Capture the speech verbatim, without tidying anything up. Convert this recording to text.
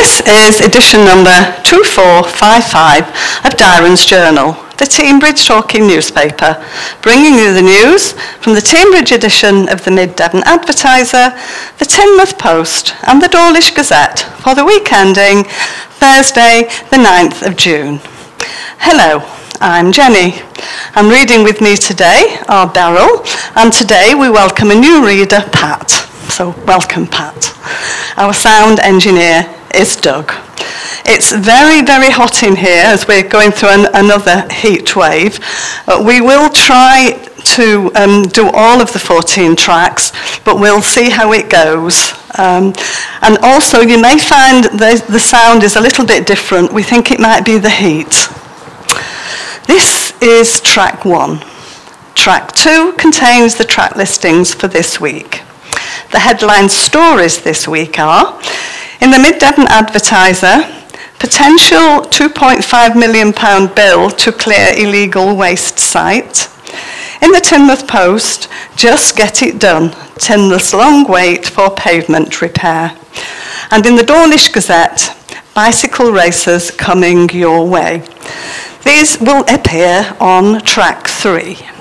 This is edition number two four five five of Dairon's Journal, the Teignbridge Talking newspaper, bringing you the news from the Teignbridge edition of the Mid-Devon Advertiser, the Teignmouth Post and the Dawlish Gazette for the week ending Thursday the ninth of June. Hello, I'm Jenny. And reading with me today are Beryl, and today we welcome a new reader, Pat. So welcome, Pat. Our sound engineer is Doug. It's very, very hot in here as we're going through an, another heat wave. Uh, we will try to um, do all of the fourteen tracks, but we'll see how it goes. Um, and also, you may find the, the sound is a little bit different. We think it might be the heat. This is track one. Track two contains the track listings for this week. The headline stories this week are: in the Mid-Devon Advertiser, potential two point five million pounds bill to clear illegal waste site. In the Teignmouth Post, just get it done, Teignmouth's long wait for pavement repair. And in the Dawlish Gazette, bicycle races coming your way. These will appear on track three.